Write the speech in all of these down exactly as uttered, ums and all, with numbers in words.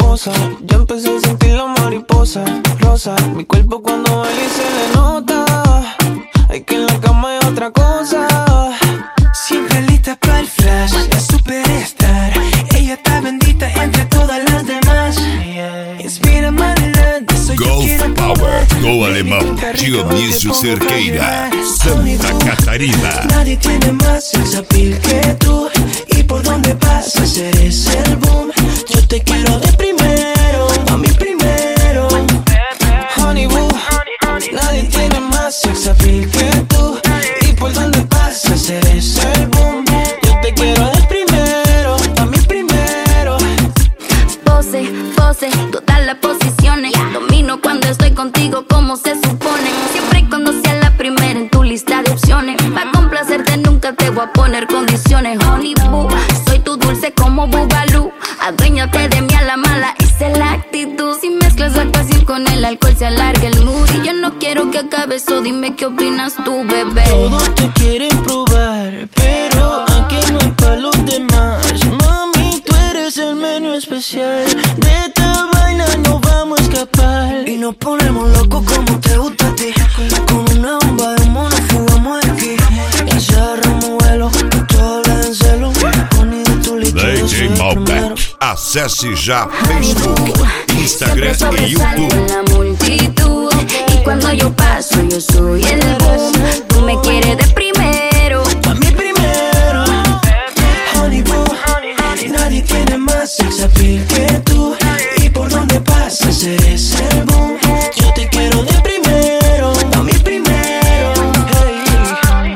hermosa. Ya empecé a sentir la mariposa rosa. Mi cuerpo cuando baila y se le nota. Hay que en la cama hay otra cosa. Siempre lista para el flash, la superstar. Ella está bendita entre todas las demás. Inspira-me adelante, soy yo quiero Power, Go Alemão, Dionísio Cerqueira, Santa Catarina. Nadie tiene más sex appeal que tú. Y por donde pasas eres el boom. Yo te quiero de primero, a mí primero. Honey boo, nadie tiene más sex appeal que tú. Y por donde pasas eres el boom. Yo te quiero de primero, a mí primero. Pose, pose, todas las posiciones. Domino cuando estoy contigo como se supone. Siempre y cuando sea la primera en tu lista de opciones. Pa' complacerte nunca te voy a poner condiciones. Honey boo, soy tu dulce como Bugalú. Aduéñate de mí a la mala, esa es la actitud. Si mezclas la pasión con el alcohol se alarga el mood. Y yo no quiero que acabe eso, dime qué opinas tú, bebé. Todos te quieren probar, pero aquí no hay pa' los demás. Mami, tú eres el menú especial. De esta vaina no vamos a escapar. Y nos ponemos locos como te gusta a ti. Con una bomba de mono fugamos de aquí. Y cerramos vuelo, todo en celo. Poni de tu líquido, D J Malbec. Acesse já Facebook, Instagram e YouTube. La multitud. Y cuando yo paso yo soy el boom. Tú me quieres de primero, a mí primero. Honey boo, nadie tiene más sex appeal que tú. Y por donde pasas eres el boom. Yo te quiero de primero, a mí primero. Hey.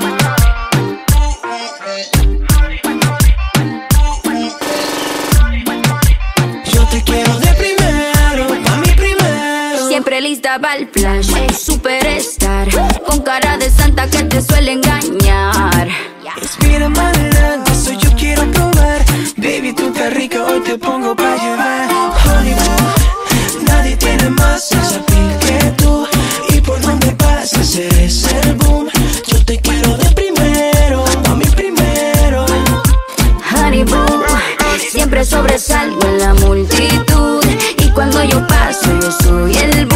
Yo te quiero de primero, a mí primero. siempre lista para el flash. Superstar, con cara de santa que te suele engañar. Inspírame adelante, soy yo quiero probar. Baby, tú estás rica, hoy te pongo pa' llevar. Honey boo, nadie tiene más sex appeal que tú. Y por donde pasas eres el boom. Yo te quiero de primero, a mí primero. Honey boo, siempre sobresalgo en la multitud. Y cuando yo paso yo soy el